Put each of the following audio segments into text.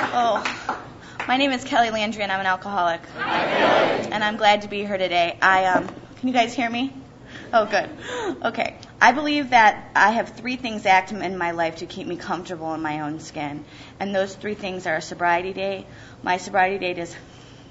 Oh, my name is Kelly Landry, and I'm an alcoholic. And I'm glad to be here today. Can you guys hear me? Oh, good. Okay. I believe that I have three things active in my life to keep me comfortable in my own skin. And those three things are a sobriety date. My sobriety date is...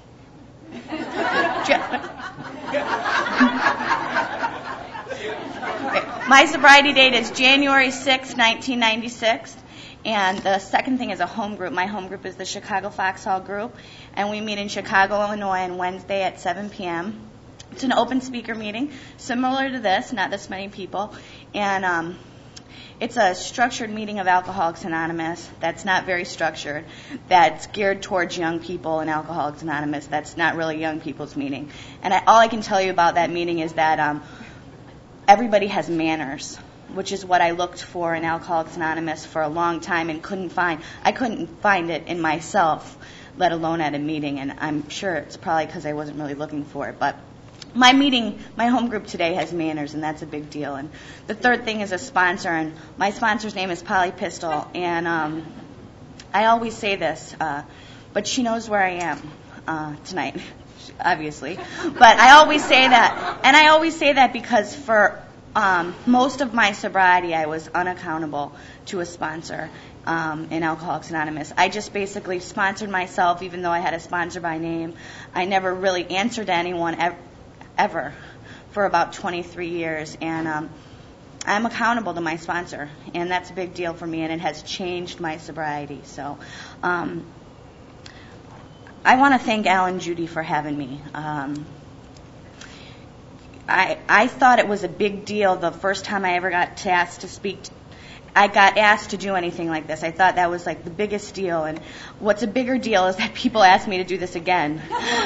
My sobriety date is January 6, 1996. And the second thing is a home group. My home group is the Chicago Foxhall Group. And we meet in Chicago, Illinois on Wednesday at 7 p.m. It's an open speaker meeting, similar to this, not this many people. And it's a structured meeting of Alcoholics Anonymous that's not very structured, that's geared towards young people in Alcoholics Anonymous. That's not really young people's meeting. And all I can tell you about that meeting is that everybody has manners, which is what I looked for in Alcoholics Anonymous for a long time and couldn't find. I couldn't find it in myself, let alone at a meeting. And I'm sure it's probably because I wasn't really looking for it. But my home group today has manners, and that's a big deal. And the third thing is a sponsor, and my sponsor's name is Polly Pistol. And I always say this, but she knows where I am tonight, obviously. But I always say that, and I always say that because for most of my sobriety, I was unaccountable to a sponsor in Alcoholics Anonymous. I just basically sponsored myself, even though I had a sponsor by name. I never really answered to anyone ever for about 23 years, and I'm accountable to my sponsor, and that's a big deal for me, and it has changed my sobriety. So I want to thank Al and Judy for having me. I thought it was a big deal the first time I ever got asked to speak. I got asked to do anything like this. I thought that was like the biggest deal, and what's a bigger deal is that people ask me to do this again.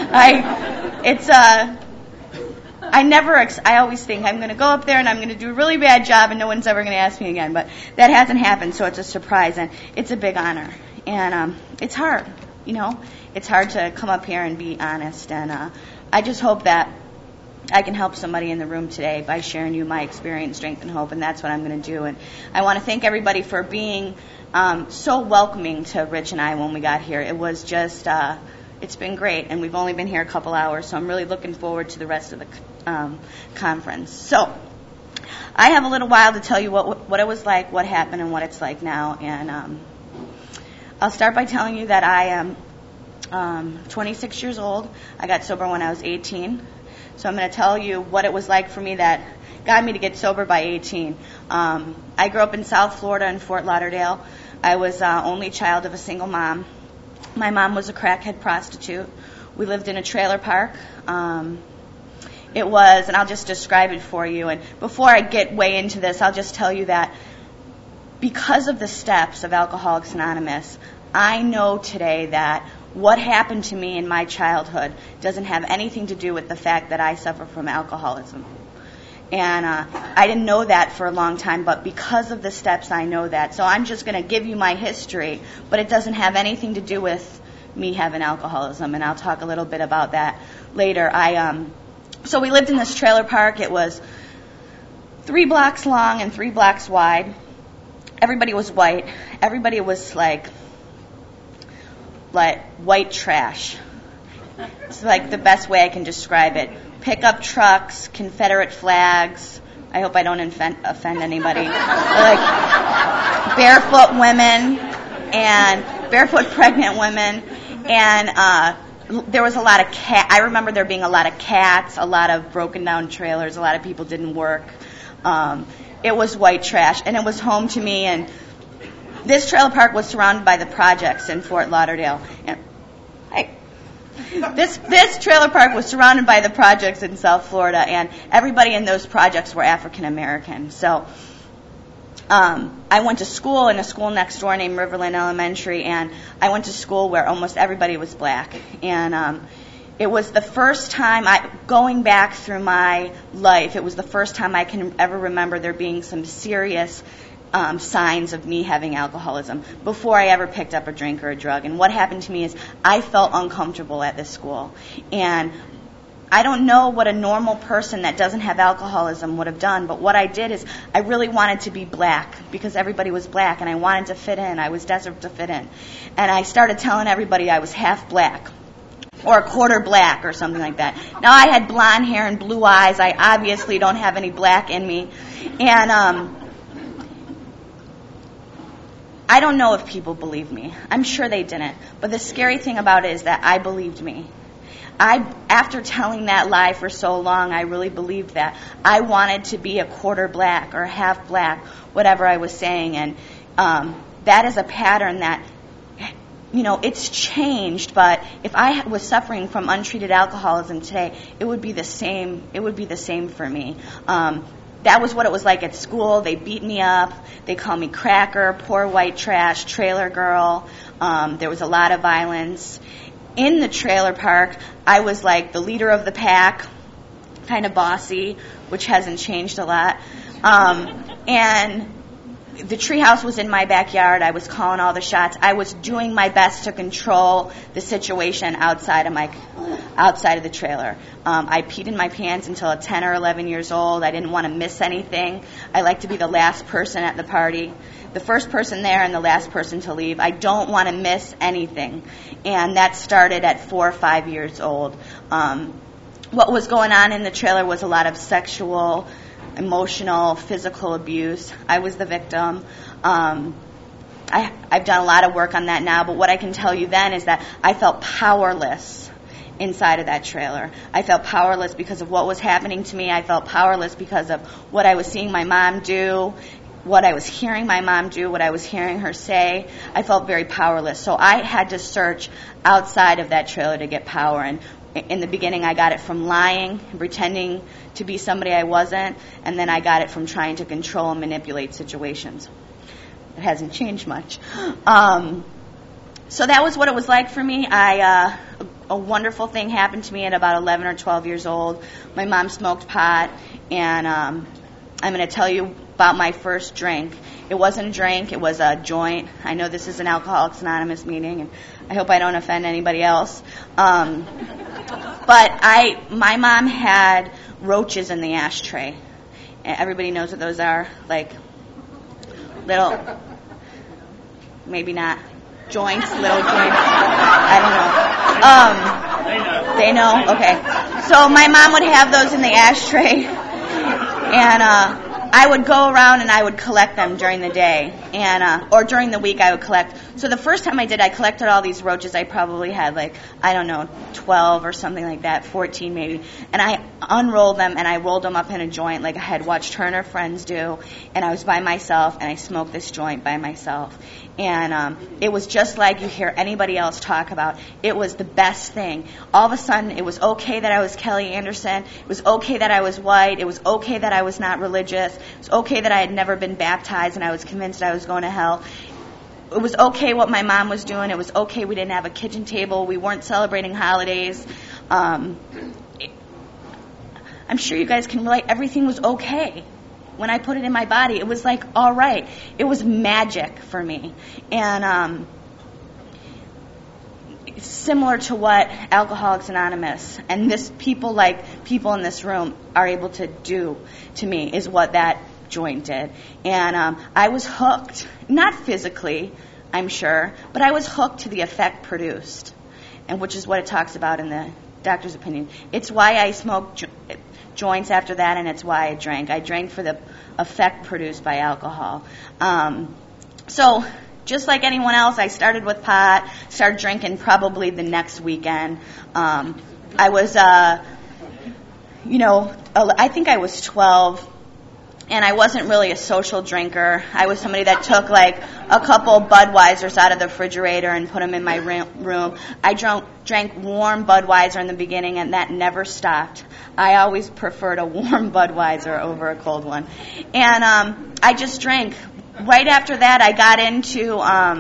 I always think I'm going to go up there and I'm going to do a really bad job and no one's ever going to ask me again. But that hasn't happened, so it's a surprise and it's a big honor. And it's hard, It's hard to come up here and be honest. And I just hope that I can help somebody in the room today by sharing you my experience, strength, and hope. And that's what I'm going to do. And I want to thank everybody for being so welcoming to Rich and I when we got here. It was just... it's been great, and we've only been here a couple hours, so I'm really looking forward to the rest of the conference. So I have a little while to tell you what it was like, what happened, and what it's like now. And I'll start by telling you that I am 26 years old. I got sober when I was 18. So I'm going to tell you what it was like for me that got me to get sober by 18. I grew up in South Florida in Fort Lauderdale. I was only child of a single mom. My mom was a crackhead prostitute. We lived in a trailer park. It was, and I'll just describe it for you. And before I get way into this, I'll just tell you that because of the steps of Alcoholics Anonymous, I know today that what happened to me in my childhood doesn't have anything to do with the fact that I suffer from alcoholism. And I didn't know that for a long time, but because of the steps, I know that. So I'm just going to give you my history, but it doesn't have anything to do with me having alcoholism, and I'll talk a little bit about that later. So we lived in this trailer park. It was 3 blocks long and 3 blocks wide. Everybody was white. Everybody was like white trash. It's like the best way I can describe it. Pickup trucks, Confederate flags. I hope I don't offend anybody. Like barefoot women and barefoot pregnant women. And there was a lot of I remember there being a lot of cats, a lot of broken down trailers, a lot of people didn't work. It was white trash, and it was home to me. And this trailer park was surrounded by the projects in Fort Lauderdale. And This trailer park was surrounded by the projects in South Florida, and everybody in those projects were African American. So I went to school in a school next door named Riverland Elementary, and I went to school where almost everybody was black. And it was the first time, going back through my life, it was the first time I can ever remember there being some serious signs of me having alcoholism before I ever picked up a drink or a drug. And what happened to me is I felt uncomfortable at this school. And I don't know what a normal person that doesn't have alcoholism would have done, but what I did is I really wanted to be black because everybody was black, and I wanted to fit in. I was desperate to fit in. And I started telling everybody I was half black or a quarter black or something like that. Now, I had blonde hair and blue eyes. I obviously don't have any black in me. And I don't know if people believe me. I'm sure they didn't. But the scary thing about it is that I believed me. After telling that lie for so long, I really believed that. I wanted to be a quarter black or half black, whatever I was saying. And that is a pattern that, it's changed. But if I was suffering from untreated alcoholism today, it would be the same. It would be the same for me. That was what it was like at school. They beat me up. They called me cracker, poor white trash, trailer girl. There was a lot of violence. In the trailer park, I was like the leader of the pack, kind of bossy, which hasn't changed a lot. And the treehouse was in my backyard. I was calling all the shots. I was doing my best to control the situation outside of the trailer. I peed in my pants until 10 or 11 years old. I didn't want to miss anything. I like to be the last person at the party, the first person there and the last person to leave. I don't want to miss anything. And that started at 4 or 5 years old. What was going on in the trailer was a lot of sexual, emotional, physical abuse. I was the victim. I've done a lot of work on that now, but what I can tell you then is that I felt powerless inside of that trailer. I felt powerless because of what was happening to me. I felt powerless because of what I was seeing my mom do, what I was hearing my mom do, what I was hearing her say. I felt very powerless. So I had to search outside of that trailer to get power. And in the beginning, I got it from lying, pretending to be somebody I wasn't, and then I got it from trying to control and manipulate situations. It hasn't changed much. So that was what it was like for me. A wonderful thing happened to me at about 11 or 12 years old. My mom smoked pot, and I'm going to tell you about my first drink. It wasn't a drink, it was a joint. I know this is an Alcoholics Anonymous meeting, and I hope I don't offend anybody else. But my mom had roaches in the ashtray. Everybody knows what those are, like little, maybe not joints, little joints. I don't know. They know? Okay. So my mom would have those in the ashtray, and I would go around and I would collect them during the day, and or during the week I would collect. So the first time I did, I collected all these roaches. I probably had 12 or something like that, 14 maybe. And I unrolled them and I rolled them up in a joint like I had watched her and her friends do. And I was by myself and I smoked this joint by myself. And it was just like you hear anybody else talk about. It was the best thing. All of a sudden, it was okay that I was Kelly Anderson. It was okay that I was white. It was okay that I was not religious. It was okay that I had never been baptized and I was convinced I was going to hell. It was okay what my mom was doing. It was okay we didn't have a kitchen table. We weren't celebrating holidays. I'm sure you guys can relate. Everything was okay. When I put it in my body, it was like, all right. It was magic for me. And it's similar to what Alcoholics Anonymous and people in this room are able to do to me is what that joint did. And I was hooked, not physically, I'm sure, but I was hooked to the effect produced, and which is what it talks about in the doctor's opinion. It's why I smoked joints after that, and it's why I drank. I drank for the effect produced by alcohol. So just like anyone else, I started with pot, started drinking probably the next weekend. I was, I think I was 12, and I wasn't really a social drinker. I was somebody that took a couple Budweisers out of the refrigerator and put them in my room. I drank warm Budweiser in the beginning, and that never stopped. I always preferred a warm Budweiser over a cold one. And I just drank. Right after that, I got into,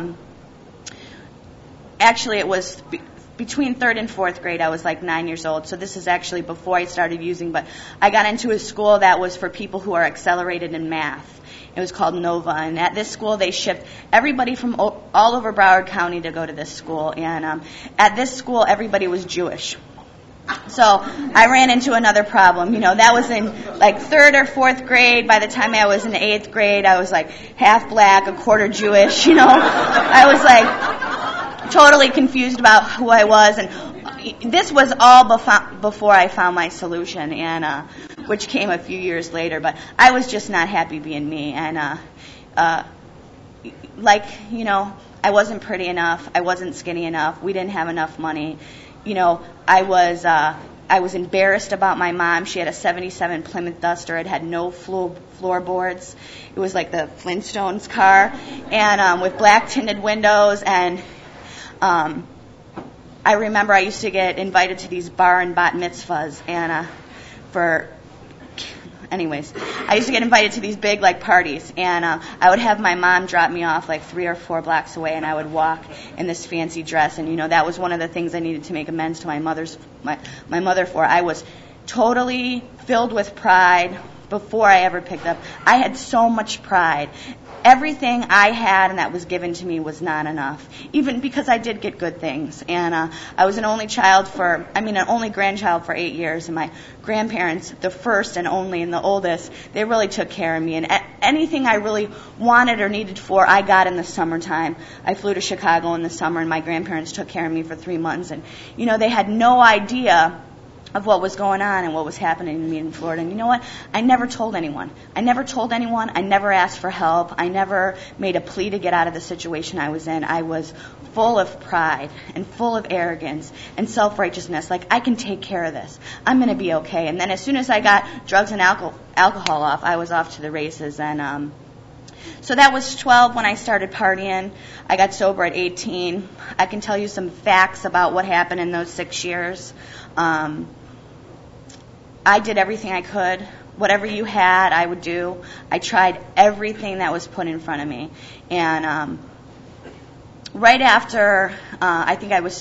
actually it was between 3rd and 4th grade. I was 9 years old, so this is actually before I started using, but I got into a school that was for people who are accelerated in math. It was called Nova, and at this school they shipped everybody from all over Broward County to go to this school, and at this school everybody was Jewish. So I ran into another problem. That was in like 3rd or 4th grade. By the time I was in 8th grade, I was like half black, a quarter Jewish. I was like totally confused about who I was, and this was all before I found my solution, and which came a few years later. But I was just not happy being me, and I wasn't pretty enough. I wasn't skinny enough. We didn't have enough money. I was embarrassed about my mom. She had a 77 Plymouth Duster. It had no floorboards. It was like the Flintstones car, and with black tinted windows. And I remember I used to get invited to these bar and bat mitzvahs, and I used to get invited to these big parties, and I would have my mom drop me off 3 or 4 blocks away, and I would walk in this fancy dress, and that was one of the things I needed to make amends to my mother for. I was totally filled with pride before I ever picked up. I had so much pride. Everything I had and that was given to me was not enough, even because I did get good things. And I was an only grandchild for 8 years, and my grandparents, the first and only and the oldest, they really took care of me. And anything I really wanted or needed for, I got in the summertime. I flew to Chicago in the summer, and my grandparents took care of me for 3 months. And, they had no idea of what was going on and what was happening to me in Florida. And you know what? I never told anyone. I never asked for help. I never made a plea to get out of the situation I was in. I was full of pride and full of arrogance and self-righteousness. I can take care of this. I'm going to be okay. And then as soon as I got drugs and alcohol off, I was off to the races. And so that was 12 when I started partying. I got sober at 18. I can tell you some facts about what happened in those 6 years. I did everything I could. Whatever you had, I would do. I tried everything that was put in front of me. And right after I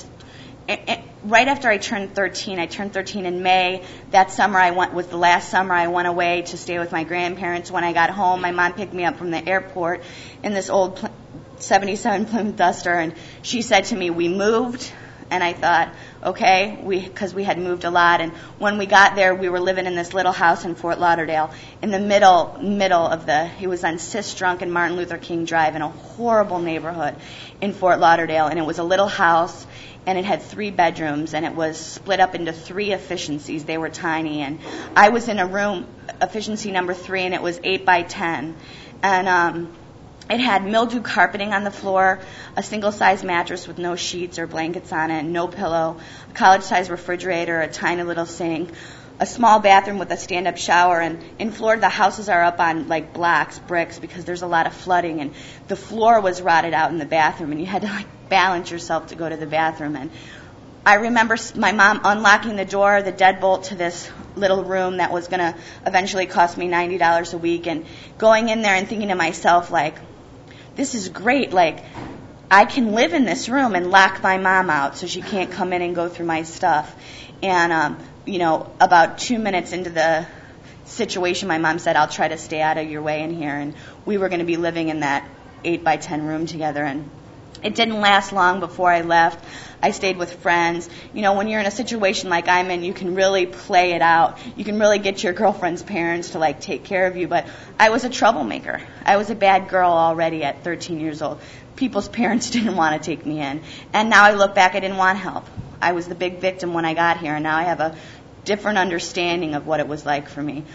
turned 13, I turned 13 in May. That summer was the last summer I went away to stay with my grandparents. When I got home, my mom picked me up from the airport in this old 77 Plymouth Duster, and she said to me, "We moved." And I thought, okay, because we had moved a lot. And when we got there, we were living in this little house in Fort Lauderdale, in the middle of it was on Sistrunk and Martin Luther King Drive, in a horrible neighborhood in Fort Lauderdale. And it was a little house, and it had 3 bedrooms, and it was split up into 3 efficiencies. They were tiny. And I was in a room, efficiency number 3, and it was 8 by 10. And it had mildew carpeting on the floor, a single-size mattress with no sheets or blankets on it, no pillow, a college-size refrigerator, a tiny little sink, a small bathroom with a stand-up shower. And in Florida, the houses are up on blocks, bricks, because there's a lot of flooding. And the floor was rotted out in the bathroom, and you had to balance yourself to go to the bathroom. And I remember my mom unlocking the door, the deadbolt to this little room that was going to eventually cost me $90 a week, and going in there and thinking to myself, this is great. I can live in this room and lock my mom out so she can't come in and go through my stuff. And, about 2 minutes into the situation, my mom said, "I'll try to stay out of your way in here." And we were going to be living in that 8 by 10 room together. And it didn't last long before I left. I stayed with friends. When you're in a situation like I'm in, you can really play it out. You can really get your girlfriend's parents to take care of you. But I was a troublemaker. I was a bad girl already at 13 years old. People's parents didn't want to take me in. And now I look back, I didn't want help. I was the big victim when I got here, and now I have a different understanding of what it was like for me.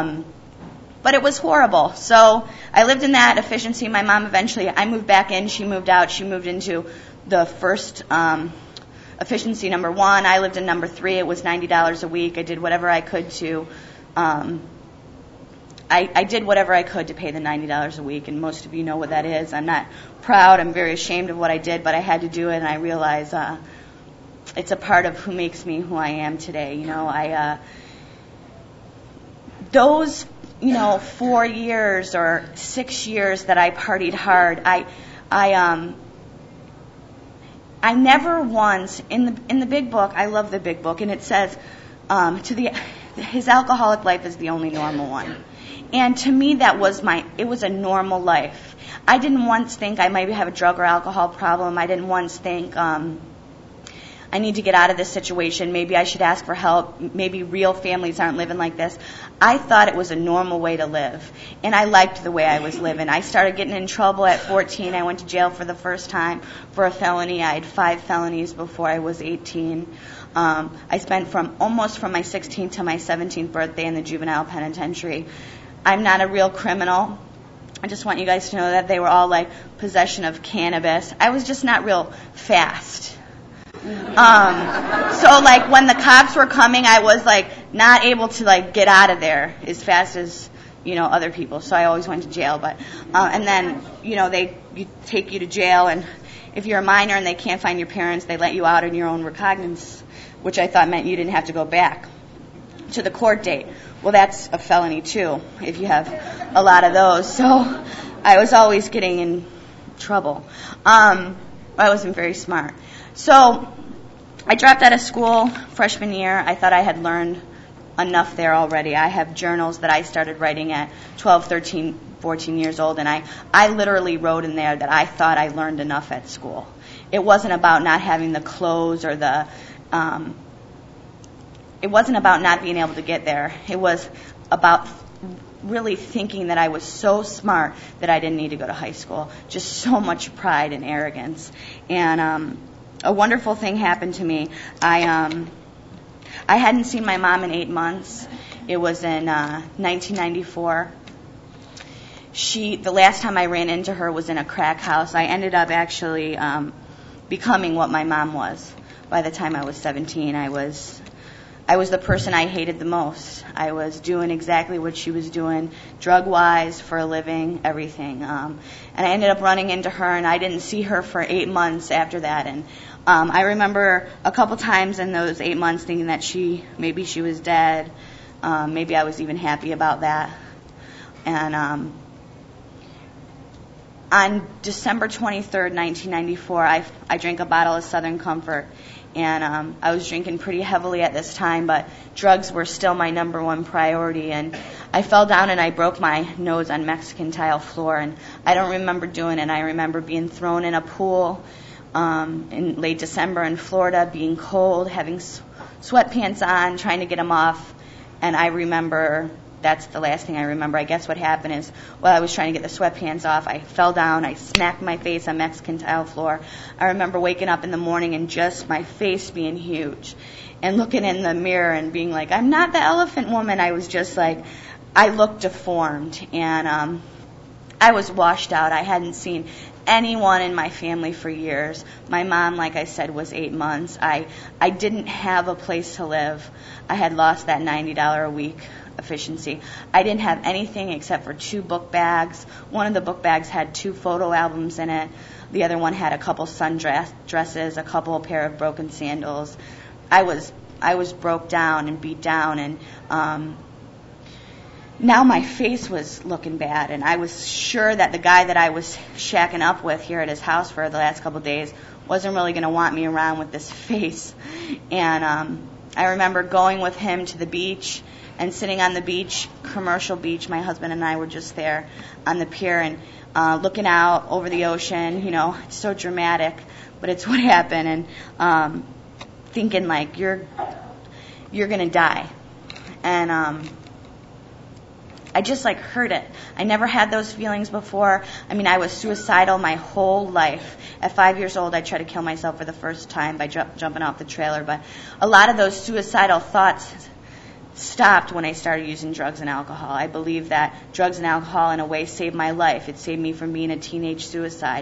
But it was horrible. So I lived in that efficiency. My mom I moved back in. She moved out. She moved into the first efficiency number 1. I lived in number 3. It was $90 a week. I did whatever I could to I did whatever I could to pay the $90 a week, and most of you know what that is. I'm not proud. I'm very ashamed of what I did, but I had to do it, and I realize it's a part of who makes me who I am today. Those 4 years or 6 years that I partied hard, I never once in the big book. I love the big book, and it says his alcoholic life is the only normal one. And to me, it was a normal life. I didn't once think I might have a drug or alcohol problem. I didn't once think I need to get out of this situation. Maybe I should ask for help. Maybe real families aren't living like this. I thought it was a normal way to live, and I liked the way I was living. I started getting in trouble at 14. I went to jail for the first time for a felony. I had 5 felonies before I was 18. I spent almost from my 16th to my 17th birthday in the juvenile penitentiary. I'm not a real criminal. I just want you guys to know that they were all like possession of cannabis. I was just not real fast. So like when the cops were coming, I was like not able to like get out of there as fast as, you know, other people. So I always went to jail. But and then, you know, they take you to jail, and if you're a minor and they can't find your parents, they let you out on your own recognizance, which I thought meant you didn't have to go back to the court date. Well, that's a felony too, if you have a lot of those. So I was always getting in trouble. I wasn't very smart. So I dropped out of school freshman year. I thought I had learned enough there already. I have journals that I started writing at 12, 13, 14 years old, and I literally wrote in there that I thought I learned enough at school. It wasn't about not having the clothes or the it wasn't about not being able to get there. It was about really thinking that I was so smart that I didn't need to go to high school. Just so much pride and arrogance. And a wonderful thing happened to me. I hadn't seen my mom in 8 months. It was in 1994. The last time I ran into her was in a crack house. I ended up actually becoming what my mom was. By the time I was 17, I was the person I hated the most. I was doing exactly what she was doing, drug-wise, for a living, everything. And I ended up running into her, and I didn't see her for 8 months after that. And I remember a couple times in those 8 months thinking that maybe she was dead. Maybe I was even happy about that. And on December 23rd, 1994, I drank a bottle of Southern Comfort. And I was drinking pretty heavily at this time, but drugs were still my number one priority. And I fell down and I broke my nose on Mexican tile floor. And I don't remember doing it. I remember being thrown in a pool in late December in Florida, being cold, having sweatpants on, trying to get them off. And I remember, that's the last thing I remember. I guess what happened is, while I was trying to get the sweatpants off, I fell down, I smacked my face on Mexican tile floor. I remember waking up in the morning and just my face being huge and looking in the mirror and being like, I'm not the elephant woman. I was just like, I looked deformed, and I was washed out. I hadn't seen anyone in my family for years. My mom, like I said, was 8 months. I didn't have a place to live. I had lost that $90 a week efficiency. I didn't have anything except for 2 book bags. One of the book bags had 2 photo albums in it. The other one had a couple sundresses, a couple pair of broken sandals. I was broke down and beat down, and now my face was looking bad, and I was sure that the guy that I was shacking up with here at his house for the last couple of days wasn't really going to want me around with this face. And I remember going with him to the beach and sitting on the beach, commercial beach. My husband and I were just there on the pier and looking out over the ocean. You know, it's so dramatic, but it's what happened. And thinking like you're gonna die. And I just like heard it. I never had those feelings before. I mean, I was suicidal my whole life. At 5 years old, I tried to kill myself for the first time by jumping off the trailer. But a lot of those suicidal thoughts stopped when I started using drugs and alcohol. I believe that drugs and alcohol, in a way, saved my life. It saved me from being a teenage suicide.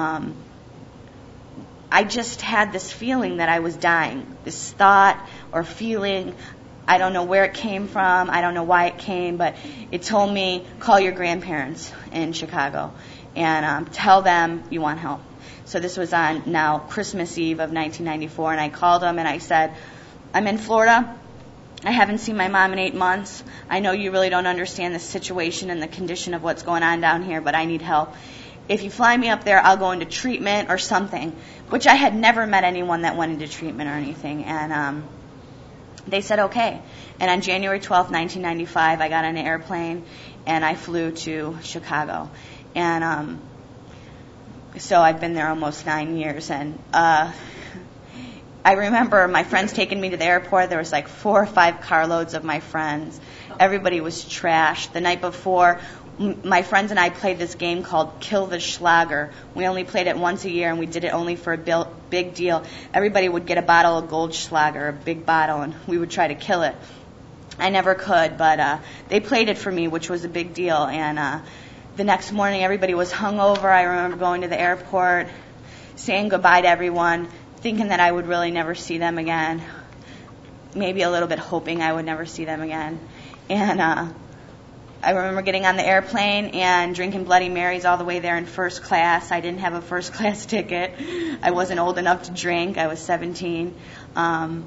I just had this feeling that I was dying, this thought or feeling. I don't know where it came from. I don't know why it came, but it told me, call your grandparents in Chicago and tell them you want help. So this was on now Christmas Eve of 1994, and I called them and I said, I'm in Florida. I haven't seen my mom in 8 months. I know you really don't understand the situation and the condition of what's going on down here, but I need help. If you fly me up there, I'll go into treatment or something, which I had never met anyone that went into treatment or anything. And they said okay. And on January 12th, 1995, I got on an airplane and I flew to Chicago. And so I've been there almost 9 years. And I remember my friends taking me to the airport. There was like 4 or 5 carloads of my friends. Everybody was trashed. The night before, my friends and I played this game called Kill the Schlager. We only played it once a year, and we did it only for a big deal. Everybody would get a bottle of Goldschlager, a big bottle, and we would try to kill it. I never could, but they played it for me, which was a big deal. And the next morning, everybody was hungover. I remember going to the airport, saying goodbye to everyone, thinking that I would really never see them again. Maybe a little bit hoping I would never see them again. And I remember getting on the airplane and drinking Bloody Marys all the way there in first class. I didn't have a first class ticket. I wasn't old enough to drink. I was 17. I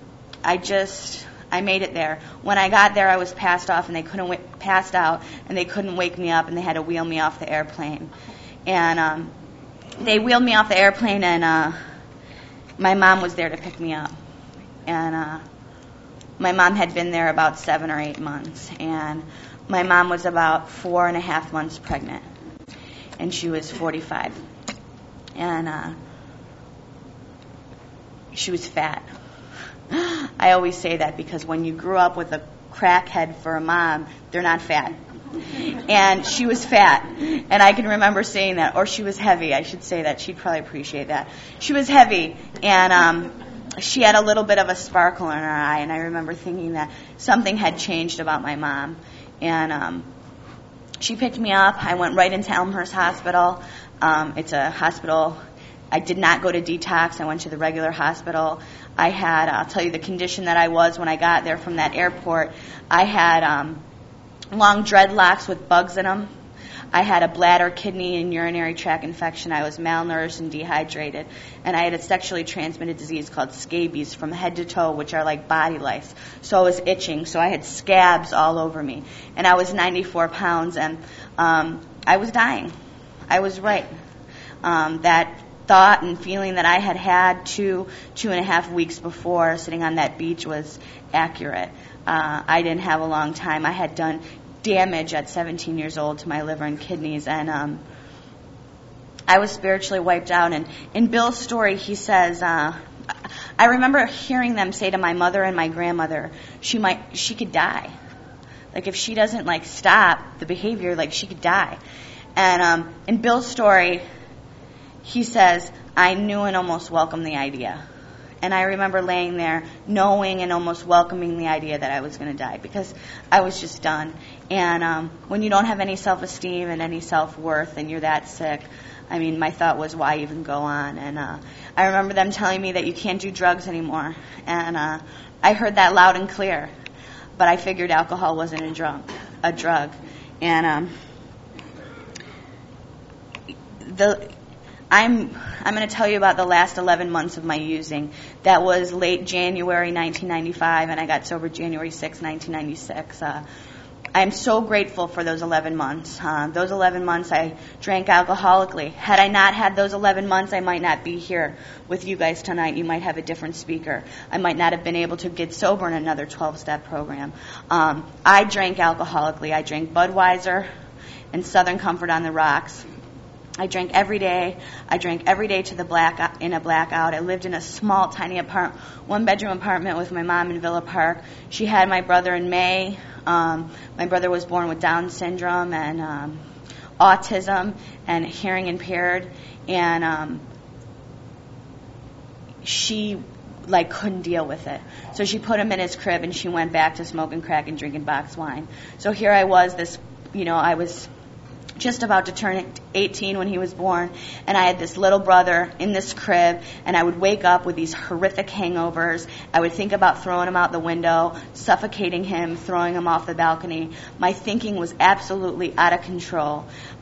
made it there. When I got there, I was passed out, and they couldn't wake me up, and they had to wheel me off the airplane. And they wheeled me off the airplane, and my mom was there to pick me up. And my mom had been there about 7 or 8 months, and my mom was about 4.5 months pregnant, and she was 45, and she was fat. I always say that because when you grew up with a crackhead for a mom, they're not fat. And she was fat, and I can remember saying that, or she was heavy, I should say that. She'd probably appreciate that. She was heavy, and she had a little bit of a sparkle in her eye, and I remember thinking that something had changed about my mom. And she picked me up. I went right into Elmhurst Hospital. It's a hospital. I did not go to detox. I went to the regular hospital. I'll tell you the condition that I was when I got there from that airport. I had long dreadlocks with bugs in them. I had a bladder, kidney, and urinary tract infection. I was malnourished and dehydrated. And I had a sexually transmitted disease called scabies from head to toe, which are like body lice. So I was itching. So I had scabs all over me. And I was 94 pounds, and I was dying. I was right. That thought and feeling that I had 2.5 weeks before sitting on that beach was accurate. I didn't have a long time. I had done damage at 17 years old to my liver and kidneys, and I was spiritually wiped out. And in Bill's story, he says, I remember hearing them say to my mother and my grandmother, she could die. Like if she doesn't stop the behavior, she could die. And in Bill's story, he says, I knew and almost welcomed the idea. And I remember laying there knowing and almost welcoming the idea that I was going to die because I was just done. And when you don't have any self-esteem and any self-worth and you're that sick, I mean, my thought was, why even go on? And I remember them telling me that you can't do drugs anymore. And I heard that loud and clear. But I figured alcohol wasn't a drug. And I'm going to tell you about the last 11 months of my using. That was late January 1995, and I got sober January 6, 1996. I'm so grateful for those 11 months. Those 11 months I drank alcoholically. Had I not had those 11 months, I might not be here with you guys tonight. You might have a different speaker. I might not have been able to get sober in another 12-step program. I drank alcoholically. I drank Budweiser and Southern Comfort on the rocks. I drank every day. I drank every day in a blackout. I lived in a small, tiny one-bedroom apartment with my mom in Villa Park. She had my brother in May. My brother was born with Down syndrome and autism and hearing impaired. And she couldn't deal with it. So she put him in his crib and she went back to smoking crack and drinking boxed wine. So here I was, I was just about to turn 18 when he was born, and I had this little brother in this crib, and I would wake up with these horrific hangovers. I would think about throwing him out the window, suffocating him, throwing him off the balcony. My thinking was absolutely out of control.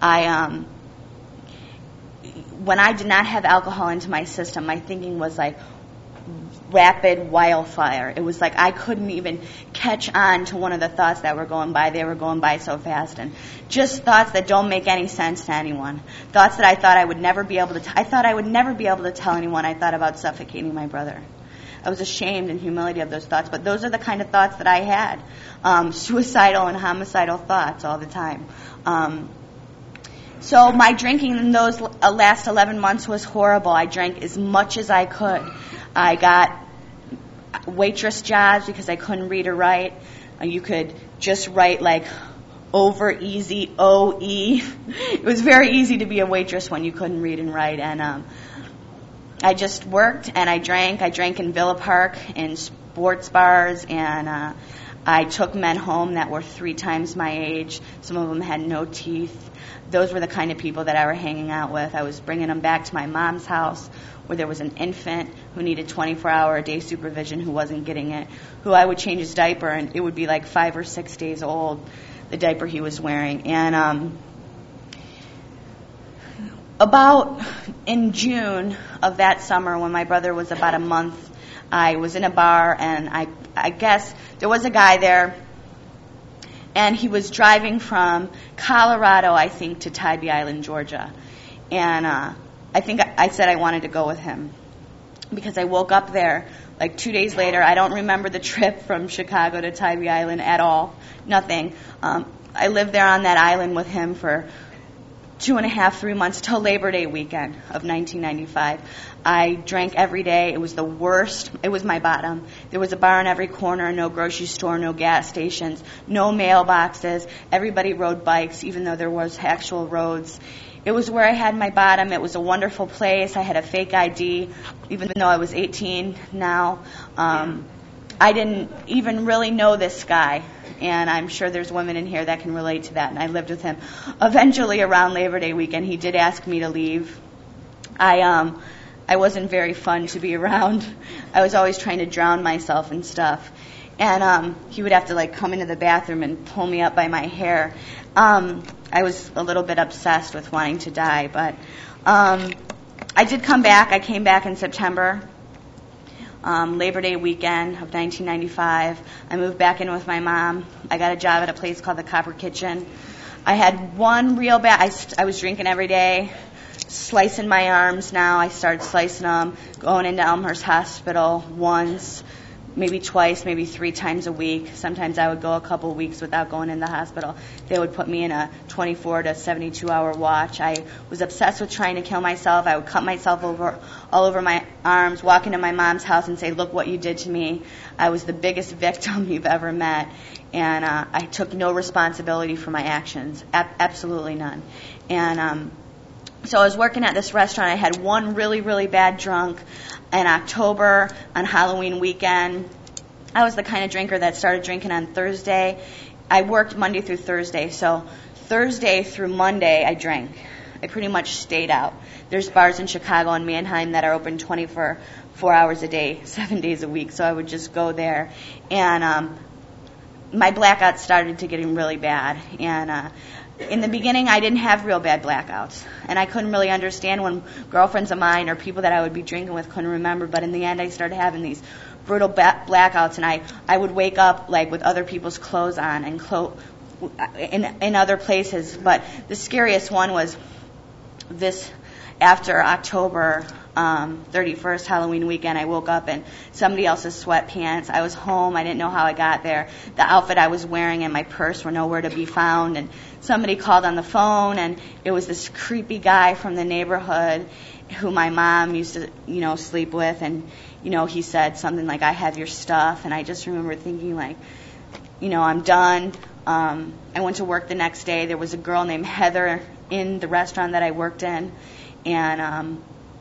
When I did not have alcohol into my system, my thinking was like rapid wildfire. It was like I couldn't even catch on to one of the thoughts that were going by. They were going by so fast, and just thoughts that don't make any sense to anyone. Thoughts that I thought I would never be able to. I thought I would never be able to tell anyone. I thought about suffocating my brother. I was ashamed and humiliated of those thoughts, but those are the kind of thoughts that I had. Suicidal and homicidal thoughts all the time. So my drinking in those last 11 months was horrible. I drank as much as I could. I got waitress jobs because I couldn't read or write. You could just write like over easy OE. It was very easy to be a waitress when you couldn't read and write. And I just worked and I drank. I drank in Villa Park in sports bars, and I took men home that were 3 times my age. Some of them had no teeth. Those were the kind of people that I were hanging out with. I was bringing them back to my mom's house where there was an infant who needed 24-hour-a-day supervision who wasn't getting it, who I would change his diaper, and it would be like 5 or 6 days old, the diaper he was wearing. And about in June of that summer, when my brother was about a month, I was in a bar, and I guess there was a guy there, and he was driving from Colorado, I think, to Tybee Island, Georgia. And I think I said I wanted to go with him because I woke up there like 2 days later. I don't remember the trip from Chicago to Tybee Island at all, nothing. I lived there on that island with him for 2.5, 3 months till Labor Day weekend of 1995. I drank every day. It was the worst. It was my bottom. There was a bar on every corner, no grocery store, no gas stations, no mailboxes. Everybody rode bikes, even though there was actual roads. It was where I had my bottom. It was a wonderful place. I had a fake ID, even though I was 18 now. I didn't even really know this guy, and I'm sure there's women in here that can relate to that, and I lived with him. Eventually, around Labor Day weekend, he did ask me to leave. I wasn't very fun to be around. I was always trying to drown myself and stuff. And he would have to like come into the bathroom and pull me up by my hair. I was a little bit obsessed with wanting to die, but I did come back. I came back in September, Labor Day weekend of 1995. I moved back in with my mom. I got a job at a place called the Copper Kitchen. I had one real bad. I was drinking every day, slicing my arms now. I started slicing them, going into Elmhurst Hospital once, maybe twice, maybe 3 times a week. Sometimes I would go a couple of weeks without going in the hospital. They would put me in a 24 to 72-hour watch. I was obsessed with trying to kill myself. I would cut myself all over my arms, walk into my mom's house and say, "Look what you did to me." I was the biggest victim you've ever met. And I took no responsibility for my actions, absolutely none. And so I was working at this restaurant. I had one really, really bad drunk in October on Halloween weekend. I was the kind of drinker that started drinking on Thursday. I worked Monday through Thursday, so Thursday through Monday I drank. I pretty much stayed out. There's bars in Chicago and Manheim that are open 24 hours a day, 7 days a week, so I would just go there. And my blackouts started to getting really bad. And in the beginning, I didn't have real bad blackouts, and I couldn't really understand when girlfriends of mine or people that I would be drinking with couldn't remember. But in the end, I started having these brutal blackouts, and I would wake up like with other people's clothes on and in other places. But the scariest one was this after October 31st, Halloween weekend. I woke up in somebody else's sweatpants. I was home. I didn't know how I got there. The outfit I was wearing and my purse were nowhere to be found. And somebody called on the phone, and it was this creepy guy from the neighborhood who my mom used to, sleep with. And, he said something like, "I have your stuff." And I just remember thinking, like, I'm done. I went to work the next day. There was a girl named Heather in the restaurant that I worked in, and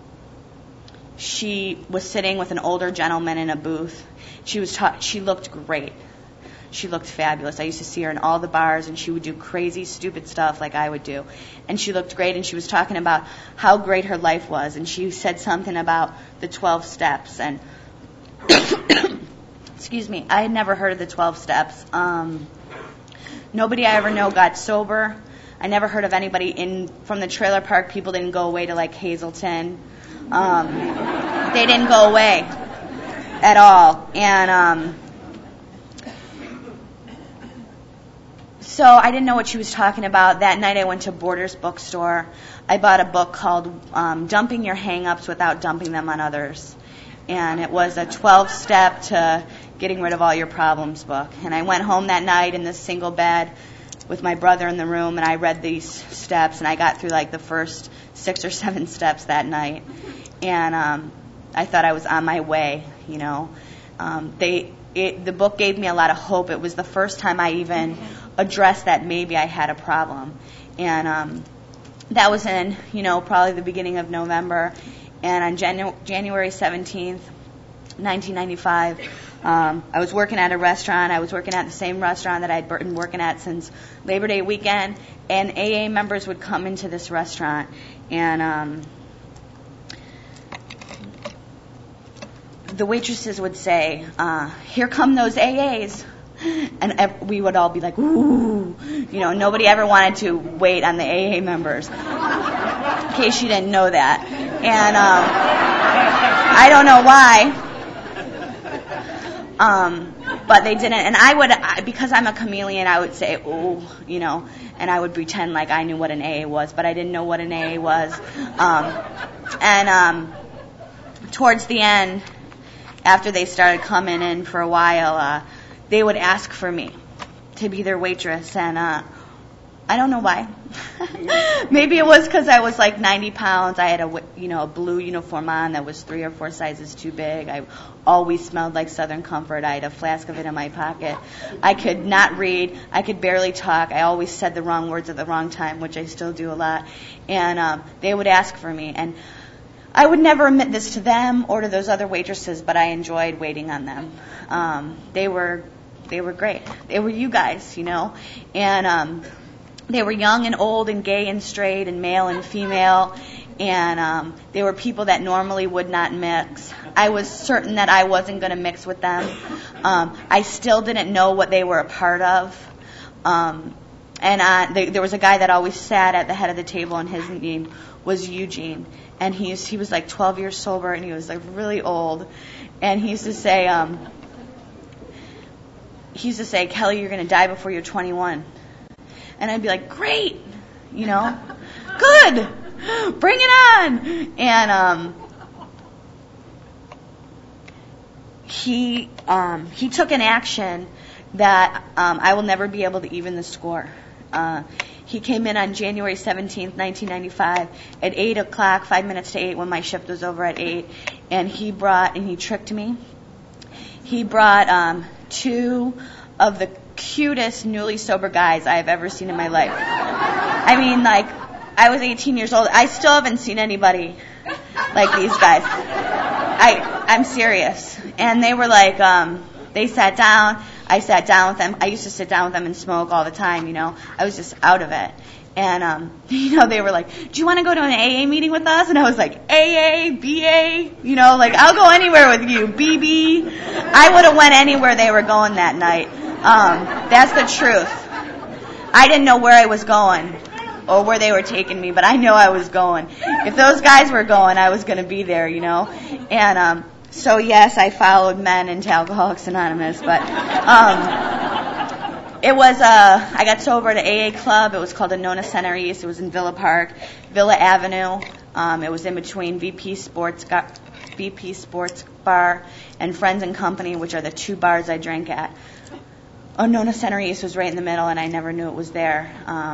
she was sitting with an older gentleman in a booth. She looked great. She looked fabulous. I used to see her in all the bars, and she would do crazy, stupid stuff like I would do. And she looked great, and she was talking about how great her life was, and she said something about the 12 steps. And excuse me, I had never heard of the 12 steps. Nobody I ever know got sober. I never heard of anybody from the trailer park. People didn't go away to like Hazleton. They didn't go away at all. And so I didn't know what she was talking about. That night I went to Borders bookstore. I bought a book called Dumping Your Hang-Ups Without Dumping Them on Others. And it was a 12-step to getting rid of all your problems book. And I went home that night in this single bed, with my brother in the room, and I read these steps, and I got through like the first 6 or 7 steps that night, and I thought I was on my way. The book gave me a lot of hope. It was the first time I even addressed that maybe I had a problem, and that was in probably the beginning of November, and on January 17th, 1995. I was working at a restaurant. I was working at the same restaurant that I'd been working at since Labor Day weekend, and AA members would come into this restaurant, and the waitresses would say, "Here come those AAs," and we would all be like, "Ooh," nobody ever wanted to wait on the AA members, in case you didn't know that, and I don't know why. But they didn't, and because I'm a chameleon, I would say, "Oh," and I would pretend like I knew what an AA was, but I didn't know what an AA was. Towards the end, after they started coming in for a while, they would ask for me to be their waitress, and I don't know why. Maybe it was because I was like 90 pounds. I had a blue uniform on that was 3 or 4 sizes too big. I always smelled like Southern Comfort. I had a flask of it in my pocket. I could not read. I could barely talk. I always said the wrong words at the wrong time, which I still do a lot. And they would ask for me. And I would never admit this to them or to those other waitresses, but I enjoyed waiting on them. They were great. They were you guys, and they were young and old and gay and straight and male and female, and they were people that normally would not mix. I was certain that I wasn't going to mix with them. I still didn't know what they were a part of. There was a guy that always sat at the head of the table, and his name was Eugene. And he was like 12 years sober, and he was like really old. And he used to say, "Kelly, you're going to die before you're 21." And I'd be like, "Great, good, bring it on." And he took an action that I will never be able to even the score. He came in on January 17th, 1995, at 8 o'clock, 5 minutes to 8, when my shift was over at 8, and he tricked me. He brought 2 of the cutest newly sober guys I have ever seen in my life. I mean, like, I was 18 years old. I still haven't seen anybody like these guys. I'm serious. And they were like, they sat down. I sat down with them. I used to sit down with them and smoke all the time, I was just out of it. And, they were like, "Do you want to go to an AA meeting with us?" And I was like, "AA, BA, I'll go anywhere with you, BB. I would have went anywhere they were going that night. That's the truth. I didn't know where I was going or where they were taking me, but I know I was going. If those guys were going, I was going to be there, And so, yes, I followed men into Alcoholics Anonymous, but it was I got sober at an AA club. It was called the Nona Center East. It was in Villa Park, Villa Avenue. It was in between VP Sports Bar and Friends and Company, which are the 2 bars I drank at. Nona Center East was right in the middle, and I never knew it was there.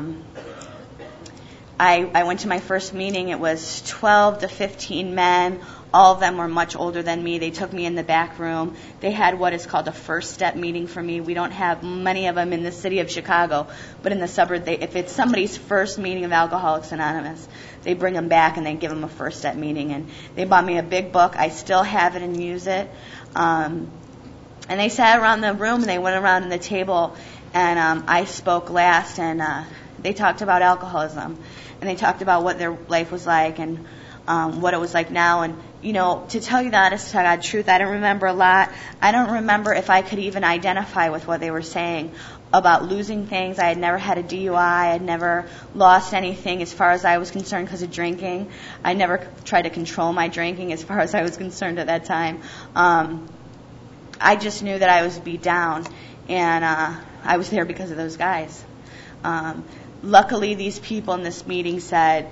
I went to my first meeting. It was 12 to 15 men. All of them were much older than me. They took me in the back room. They had what is called a first step meeting for me. We don't have many of them in the city of Chicago, but in the suburb, if it's somebody's first meeting of Alcoholics Anonymous, they bring them back and they give them a first step meeting. And they bought me a big book. I still have it and use it. And they sat around the room and they went around the table, and I spoke last, and they talked about alcoholism, and they talked about what their life was like and what it was like now. And to tell you the honest to God truth, I don't remember a lot. I don't remember if I could even identify with what they were saying about losing things. I had never had a DUI. I had never lost anything as far as I was concerned because of drinking. I never tried to control my drinking as far as I was concerned at that time. I just knew that I was beat down, and I was there because of those guys. Luckily, these people in this meeting said,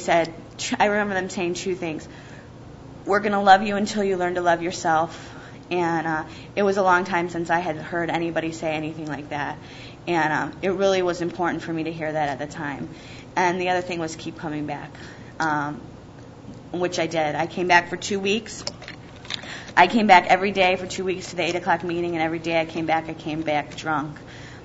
I remember them saying 2 things. We're going to love you until you learn to love yourself, And it was a long time since I had heard anybody say anything like that. And it really was important for me to hear that at the time. And the other thing was keep coming back, which I did. I came back for 2 weeks. I came back every day for 2 weeks to the 8 o'clock meeting, and every day I came back drunk.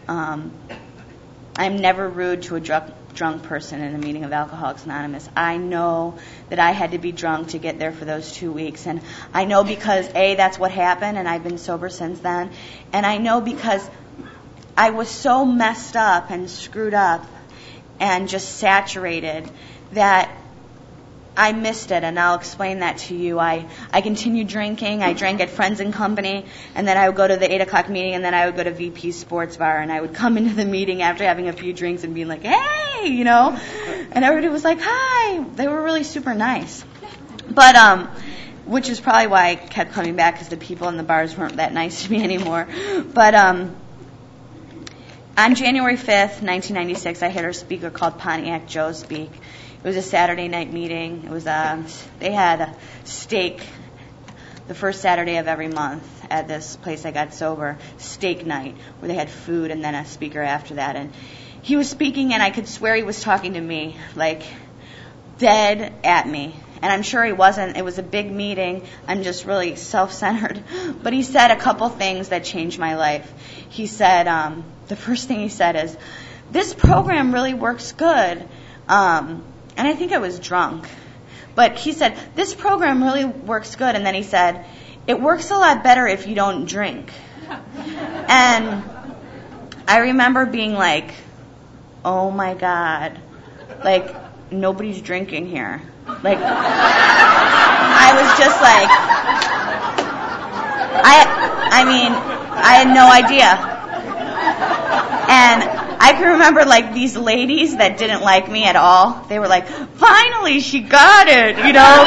I'm never rude to a drunk person in a meeting of Alcoholics Anonymous. I know that I had to be drunk to get there for those 2 weeks. And I know because, A, that's what happened, and I've been sober since then. And I know because I was so messed up and screwed up and just saturated that I missed it, and I'll explain that to you. I continued drinking. I drank at Friends and Company, and then I would go to the 8 o'clock meeting, and then I would go to VP's Sports Bar, and I would come into the meeting after having a few drinks and being like, hey, you know, and everybody was like, hi. They were really super nice. But, which is probably why I kept coming back, because the people in the bars weren't that nice to me anymore. But, on January 5th, 1996, I heard a speaker called Pontiac Joe speak. It was a Saturday night meeting. It was they had a steak the first Saturday of every month at this place I got sober, steak night, where they had food and then a speaker after that. And he was speaking, and I could swear he was talking to me, like dead at me. And I'm sure he wasn't. It was a big meeting. I'm just really self-centered. But he said a couple things that changed my life. He said, the first thing he said is, this program really works good. And I think I was drunk. But he said, this program really works good. And then he said, it works a lot better if you don't drink. And I remember being like, oh my God, like, nobody's drinking here. Like, I was just like, I mean, I had no idea. And I can remember, like, these ladies that didn't like me at all. They were like, finally, she got it, you know,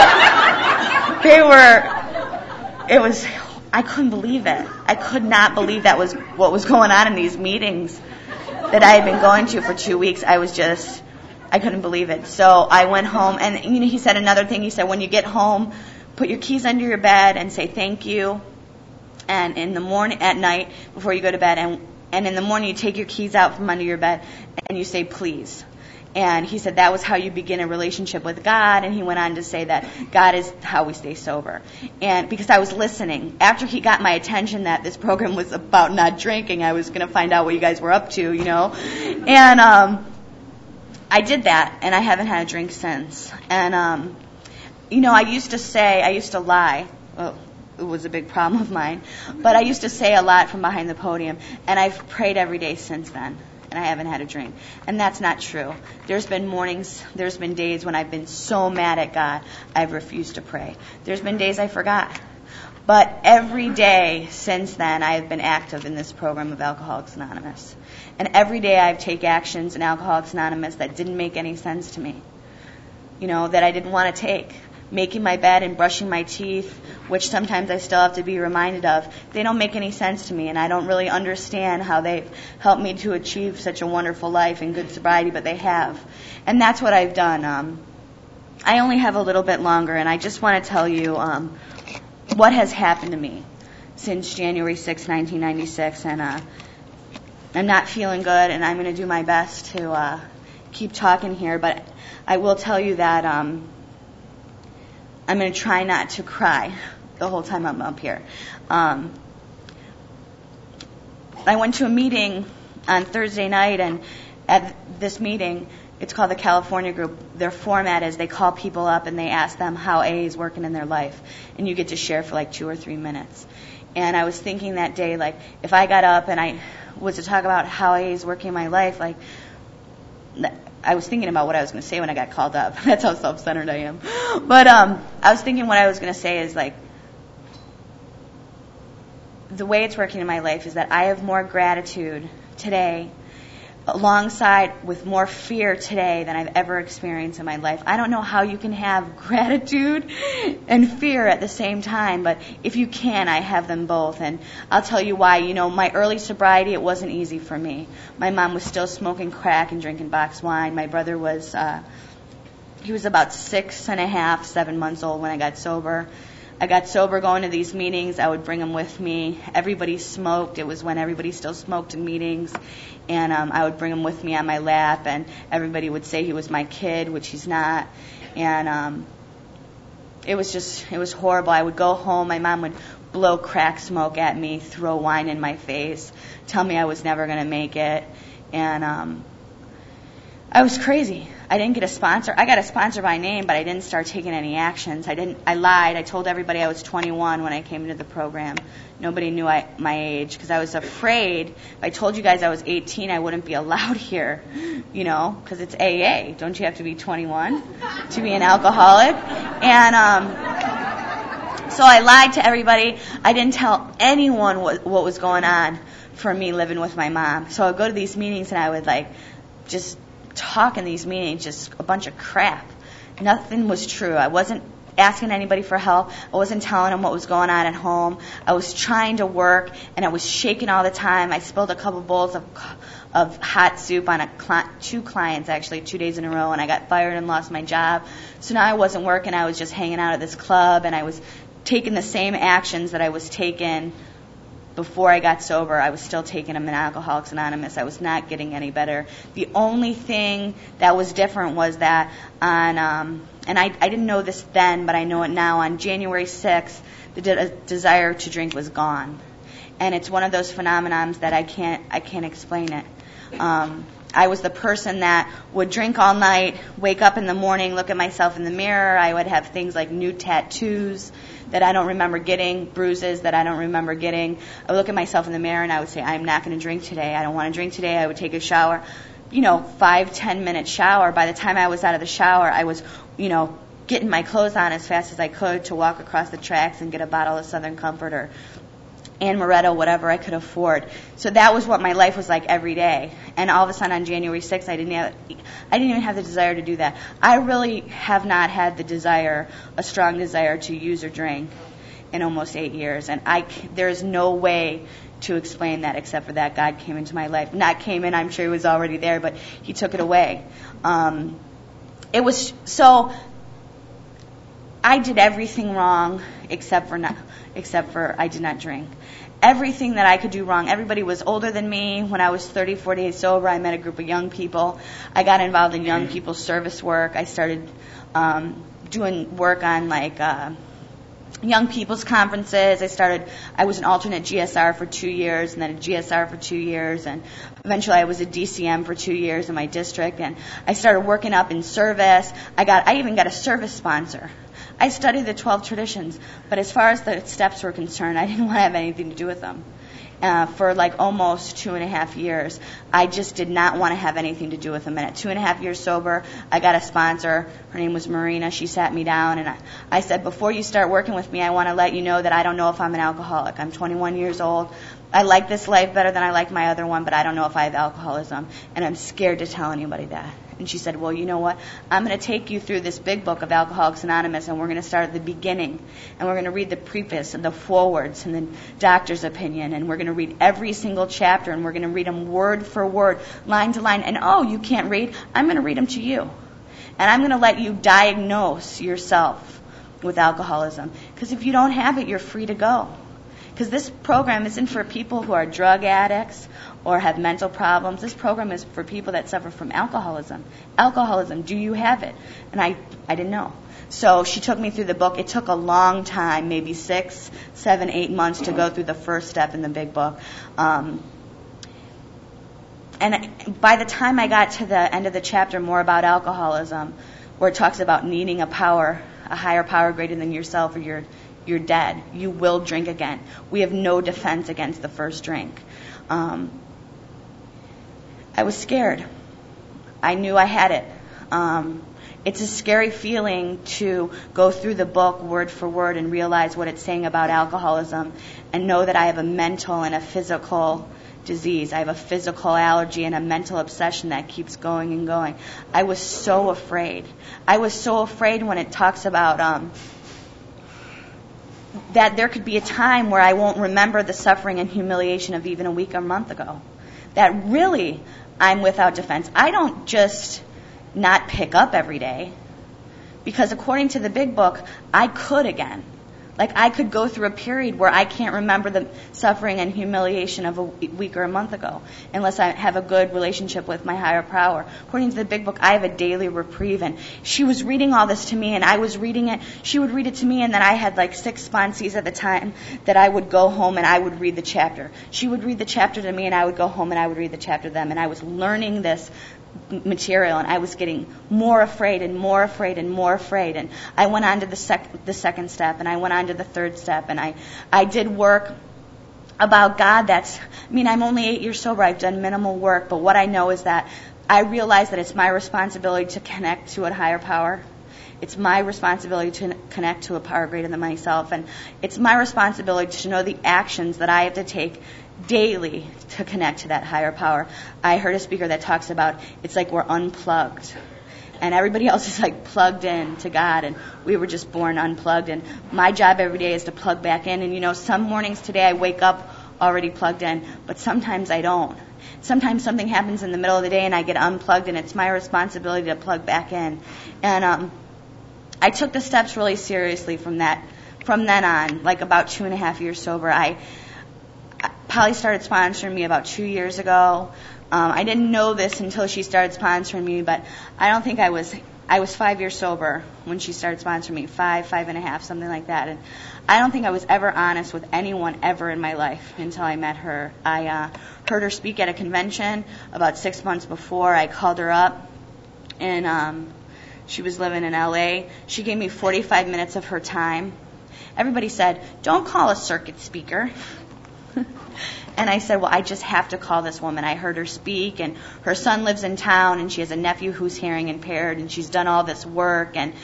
like, I couldn't believe it. I could not believe that was what was going on in these meetings that I had been going to for 2 weeks. I couldn't believe it. So I went home, and, you know, he said another thing. He said, when you get home, put your keys under your bed and say thank you. And in the morning, at night, before you go to bed, and in the morning you take your keys out from under your bed and you say please. And he said that was how you begin a relationship with God. And he went on to say that God is how we stay sober. And because I was listening, after he got my attention that this program was about not drinking, I was going to find out what you guys were up to, you know. And I did that, and I haven't had a drink since. And, you know, I used to lie. Well, it was a big problem of mine. But I used to say a lot from behind the podium, and I've prayed every day since then, and I haven't had a drink. And that's not true. There's been mornings, there's been days when I've been so mad at God, I've refused to pray. There's been days I forgot. But every day since then, I have been active in this program of Alcoholics Anonymous. And every day I've taken actions in Alcoholics Anonymous that didn't make any sense to me, you know, that I didn't want to take. Making my bed and brushing my teeth, which sometimes I still have to be reminded of, they don't make any sense to me, and I don't really understand how they've helped me to achieve such a wonderful life and good sobriety, but they have. And that's what I've done. I only have a little bit longer, and I just want to tell you what has happened to me since January 6, 1996, and I'm not feeling good, and I'm going to do my best to keep talking here, but I will tell you that I'm going to try not to cry the whole time I'm up here. I went to a meeting on Thursday night, and at this meeting, it's called the California Group. Their format is they call people up and they ask them how AA is working in their life, and you get to share for like 2 or 3 minutes. And I was thinking that day, like, if I got up and I was to talk about how AA is working in my life, like, I was thinking about what I was going to say when I got called up. That's how self-centered I am. But I was thinking what I was going to say is, like, the way it's working in my life is that I have more gratitude today alongside with more fear today than I've ever experienced in my life. I don't know how you can have gratitude and fear at the same time, but if you can, I have them both. And I'll tell you why. You know, my early sobriety, it wasn't easy for me. My mom was still smoking crack and drinking box wine. My brother was, he was about 6 and a half, 7 months old when I got sober. I got sober going to these meetings. I would bring them with me. Everybody smoked. It was when everybody still smoked in meetings. And I would bring him with me on my lap, and everybody would say he was my kid, which he's not. And it was horrible. I would go home. My mom would blow crack smoke at me, throw wine in my face, tell me I was never going to make it. And I was crazy. I didn't get a sponsor. I got a sponsor by name, but I didn't start taking any actions. I lied. I told everybody I was 21 when I came into the program. Nobody knew my age because I was afraid. If I told you guys I was 18, I wouldn't be allowed here, because it's AA. Don't you have to be 21 to be an alcoholic? And so I lied to everybody. I didn't tell anyone what was going on for me living with my mom. So I would go to these meetings and I would just talk in these meetings, just a bunch of crap. Nothing was true. I wasn't asking anybody for help. I wasn't telling them what was going on at home. I was trying to work, and I was shaking all the time. I spilled a couple bowls of hot soup on two clients, actually, 2 days in a row, and I got fired and lost my job. So now I wasn't working. I was just hanging out at this club, and I was taking the same actions that I was taking before I got sober. I was still taking them in Alcoholics Anonymous. I was not getting any better. The only thing that was different was that on, and I didn't know this then, but I know it now, on January 6th, the desire to drink was gone. And it's one of those phenomenons that I can't explain it. I was the person that would drink all night, wake up in the morning, look at myself in the mirror. I would have things like new tattoos that I don't remember getting, bruises that I don't remember getting. I would look at myself in the mirror and I would say, I'm not going to drink today. I don't want to drink today. I would take a shower, 5-10 minute shower. By the time I was out of the shower, I was, getting my clothes on as fast as I could to walk across the tracks and get a bottle of Southern Comfort or Ann Moretto, whatever I could afford. So that was what my life was like every day. And all of a sudden on January 6th, I didn't even have the desire to do that. I really have not had a strong desire to use or drink in almost 8 years. And there's no way to explain that except for that God came into my life. Not came in, I'm sure he was already there, but he took it away. I did everything wrong except for I did not drink. Everything that I could do wrong. Everybody was older than me. When I was 34 days sober, I met a group of young people. I got involved in young people's service work. I started doing work on young people's conferences. I was an alternate GSR for 2 years, and then a GSR for 2 years, and eventually I was a DCM for 2 years in my district, and I started working up in service. I even got a service sponsor. I studied the 12 traditions, but as far as the steps were concerned, I didn't want to have anything to do with them. For almost 2.5 years, I just did not want to have anything to do with them. And at 2.5 years sober, I got a sponsor. Her name was Marina. She sat me down, and I said, before you start working with me, I want to let you know that I don't know if I'm an alcoholic. I'm 21 years old. I like this life better than I like my other one, but I don't know if I have alcoholism, and I'm scared to tell anybody that. And she said, well, you know what? I'm going to take you through this big book of Alcoholics Anonymous, and we're going to start at the beginning, and we're going to read the preface and the forewords and the doctor's opinion, and we're going to read every single chapter, and we're going to read them word for word, line to line. And, you can't read? I'm going to read them to you. And I'm going to let you diagnose yourself with alcoholism. Because if you don't have it, you're free to go. Because this program isn't for people who are drug addicts or have mental problems. This program is for people that suffer from alcoholism. Alcoholism, do you have it? And I didn't know. So she took me through the book. It took a long time, maybe 6, 7, 8 months to go through the first step in the big book. And by the time I got to the end of the chapter, more about alcoholism, where it talks about needing a higher power greater than yourself, or you're dead. You will drink again. We have no defense against the first drink. I was scared. I knew I had it. It's a scary feeling to go through the book word for word and realize what it's saying about alcoholism and know that I have a mental and a physical disease. I have a physical allergy and a mental obsession that keeps going and going. I was so afraid. I was so afraid when it talks about that there could be a time where I won't remember the suffering and humiliation of even a week or month ago. That really I'm without defense. I don't just not pick up every day, because according to the big book, I could again. Like, I could go through a period where I can't remember the suffering and humiliation of a week or a month ago unless I have a good relationship with my higher power. According to the Big Book, I have a daily reprieve. And she was reading all this to me, and I was reading it. She would read it to me, and then I had like 6 sponsees at the time that I would go home and I would read the chapter. She would read the chapter to me, and I would go home and I would read the chapter to them. And I was learning this material, and I was getting more afraid and more afraid and more afraid. And I went on to the second step, and I went on to the third step, and I did work about God. I'm only 8 years sober. I've done minimal work, but what I know is that I realize that it's my responsibility to connect to a higher power. It's my responsibility to connect to a power greater than myself, and it's my responsibility to know the actions that I have to take daily to connect to that higher power. I heard a speaker that talks about it's like we're unplugged, and everybody else is like plugged in to God, and we were just born unplugged. And my job every day is to plug back in. And some mornings today I wake up already plugged in, but sometimes I don't. Sometimes something happens in the middle of the day and I get unplugged, and it's my responsibility to plug back in. And I took the steps really seriously from then on, like about 2.5 years sober. Polly started sponsoring me about 2 years ago. I didn't know this until she started sponsoring me, but I don't think I was 5 years sober when she started sponsoring me, 5.5, something like that. And I don't think I was ever honest with anyone ever in my life until I met her. I heard her speak at a convention about 6 months before. I called her up, and she was living in L.A. She gave me 45 minutes of her time. Everybody said, "Don't call a circuit speaker." And I said, well, I just have to call this woman. I heard her speak, and her son lives in town, and she has a nephew who's hearing impaired, and she's done all this work, and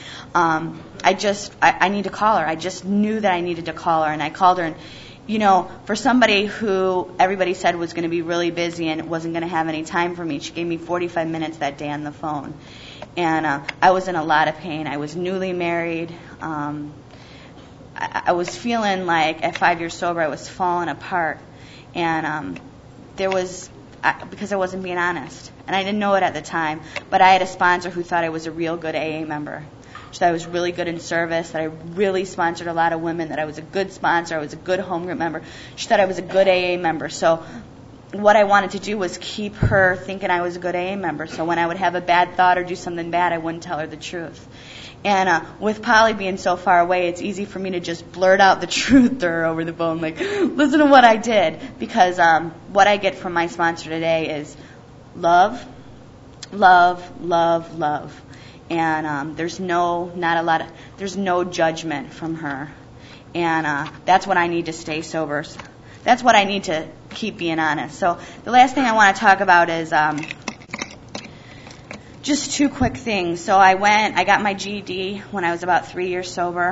I need to call her. I just knew that I needed to call her, and I called her. And, for somebody who everybody said was going to be really busy and wasn't going to have any time for me, she gave me 45 minutes that day on the phone. And I was in a lot of pain. I was newly married. I was feeling like at 5 years sober I was falling apart. And because I wasn't being honest. And I didn't know it at the time, but I had a sponsor who thought I was a real good AA member. She thought I was really good in service, that I really sponsored a lot of women, that I was a good sponsor, I was a good home group member. She thought I was a good AA member. So what I wanted to do was keep her thinking I was a good AA member. So when I would have a bad thought or do something bad, I wouldn't tell her the truth. And with Polly being so far away, it's easy for me to just blurt out the truth to her over the phone, like, listen to what I did. Because what I get from my sponsor today is love, love, love, love. And there's no judgment from her. And that's what I need to stay sober. That's what I need to keep being honest. So the last thing I want to talk about is just 2 quick things. So I got my GED when I was about 3 years sober.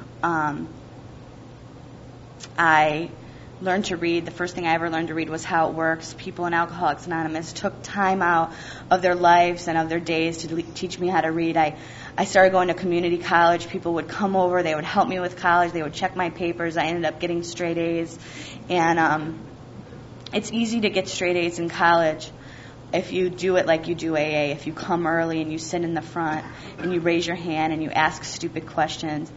I learned to read. The first thing I ever learned to read was How It Works. People in Alcoholics Anonymous took time out of their lives and of their days to teach me how to read. I started going to community college. People would come over. They would help me with college. They would check my papers. I ended up getting straight A's. And it's easy to get straight A's in college if you do it like you do AA. If you come early and you sit in the front and you raise your hand and you ask stupid questions.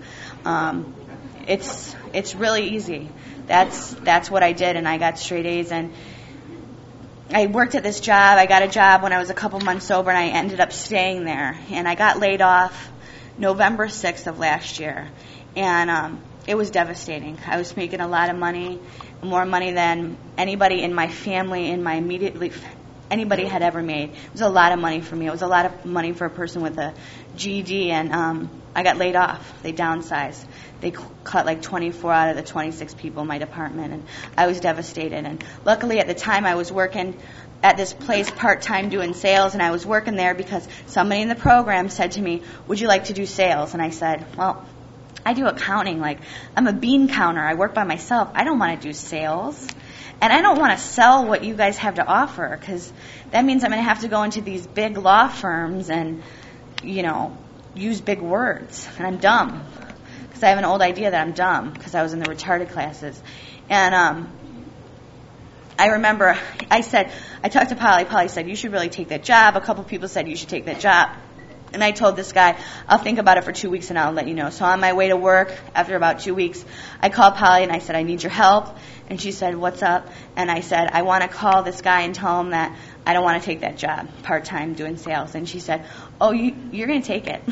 It's really easy. That's what I did, and I got straight A's. And I worked at this job. I got a job when I was a couple months sober, and I ended up staying there. And I got laid off November 6th of last year. And it was devastating. I was making a lot of money, more money than anybody in my family, anybody had ever made. It was a lot of money for me. It was a lot of money for a person with a GED, and I got laid off. They downsized. They cut like 24 out of the 26 people in my department, and I was devastated. And luckily at the time I was working at this place part-time doing sales, and I was working there because somebody in the program said to me, would you like to do sales? And I said, well, I do accounting. Like, I'm a bean counter. I work by myself. I don't want to do sales. And I don't want to sell what you guys have to offer, because that means I'm going to have to go into these big law firms and, use big words. And I'm dumb, because I have an old idea that I'm dumb, because I was in the retarded classes. And I remember I talked to Polly. Polly said, you should really take that job. A couple people said you should take that job. And I told this guy, I'll think about it for 2 weeks and I'll let you know. So on my way to work, after about 2 weeks, I called Polly and I said, I need your help. And she said, what's up? And I said, I want to call this guy and tell him that I don't want to take that job, part-time doing sales. And she said, oh, you're going to take it.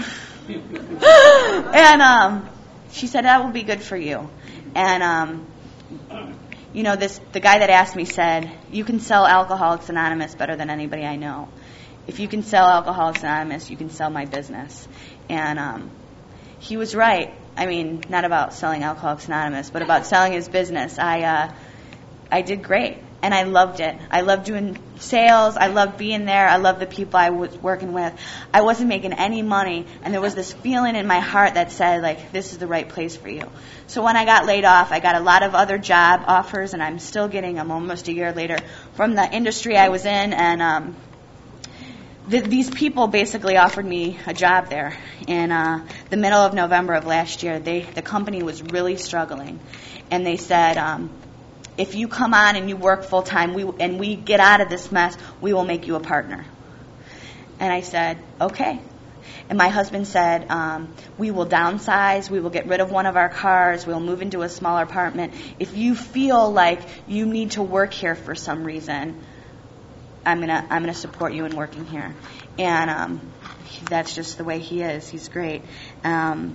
And she said, that will be good for you. And, the guy that asked me said, you can sell Alcoholics Anonymous better than anybody I know. If you can sell Alcoholics Anonymous, you can sell my business. And he was right. I mean, not about selling Alcoholics Anonymous, but about selling his business. I did great, and I loved it. I loved doing sales. I loved being there. I loved the people I was working with. I wasn't making any money, and there was this feeling in my heart that said, like, this is the right place for you. So when I got laid off, I got a lot of other job offers, and I'm still getting them almost a year later from the industry I was in, and these people basically offered me a job there. In the middle of November of last year, the company was really struggling. And they said, if you come on and you work full time and we get out of this mess, we will make you a partner. And I said, okay. And my husband said, we will downsize, we will get rid of one of our cars, we'll move into a smaller apartment. If you feel like you need to work here for some reason, I'm gonna support you in working here. And that's just the way he is. He's great. And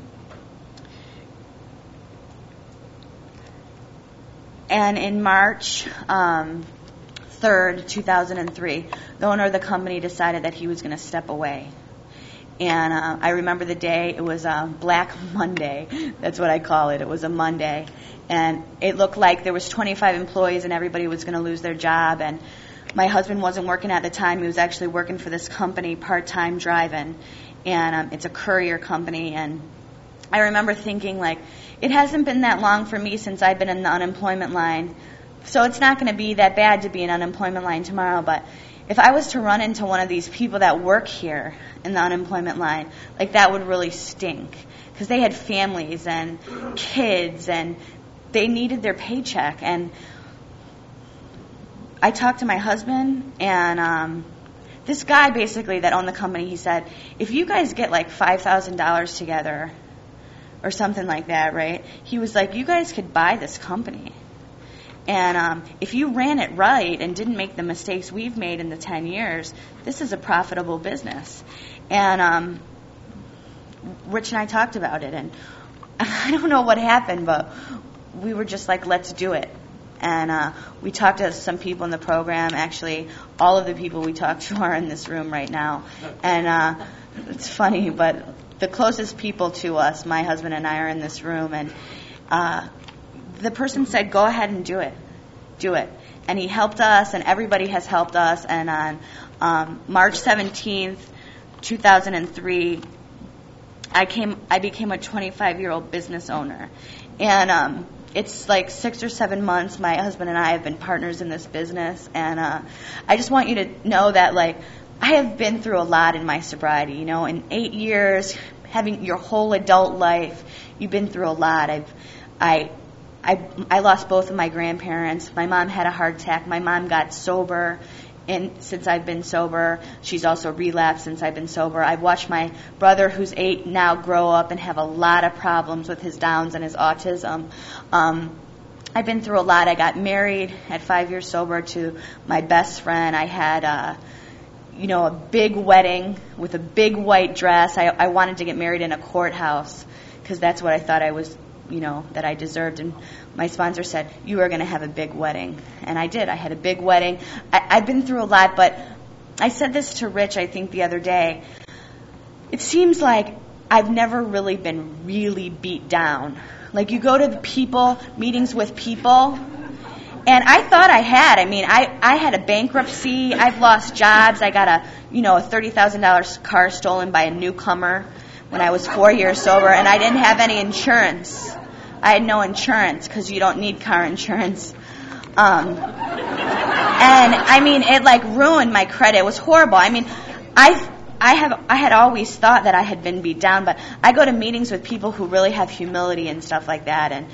in March 3rd, 2003, the owner of the company decided that he was going to step away. And I remember the day, it was Black Monday. That's what I call it. It was a Monday. And it looked like there was 25 employees and everybody was going to lose their job. And my husband wasn't working at the time. He was actually working for this company, part-time driving. And it's a courier company. And I remember thinking, like, it hasn't been that long for me since I've been in the unemployment line. So it's not going to be that bad to be in unemployment line tomorrow. But if I was to run into one of these people that work here in the unemployment line, like, that would really stink. Because they had families and kids and they needed their paycheck. And I talked to my husband, and this guy basically that owned the company, he said, if you guys get like $5,000 together or something like that, right? He was like, you guys could buy this company. And if you ran it right and didn't make the mistakes we've made in the 10 years, this is a profitable business. And Rich and I talked about it, and I don't know what happened, but we were just like, let's do it. And we talked to some people in the program. Actually, all of the people we talked to are in this room right now. And it's funny, but the closest people to us, my husband and I, are in this room. And the person said, go ahead and do it. Do it. And he helped us, and everybody has helped us. And on March 17th, 2003, I became a 25-year-old business owner. And it's like 6 or 7 months. My husband and I have been partners in this business, and I just want you to know that, like, I have been through a lot in my sobriety. You know, in 8 years, having your whole adult life, you've been through a lot. I lost both of my grandparents. My mom had a heart attack. My mom got sober. And since I've been sober, she's also relapsed since I've been sober. I've watched my brother, who's 8 now, grow up and have a lot of problems with his Downs and his autism. I've been through a lot. I got married at 5 years sober to my best friend. I had, a big wedding with a big white dress. I wanted to get married in a courthouse because that's what I thought I was, that I deserved. And my sponsor said, you are going to have a big wedding. And I did. I had a big wedding. I've been through a lot, but I said this to Rich, I think, the other day. It seems like I've never really been really beat down. Like, you go to the meetings with people, and I thought I had. I mean, I had a bankruptcy. I've lost jobs. I got a $30,000 car stolen by a newcomer when I was 4 years sober, and I didn't have any insurance. I had no insurance because you don't need car insurance. And I mean, it like ruined my credit. It was horrible. I mean, I had always thought that I had been beat down, but I go to meetings with people who really have humility and stuff like that, and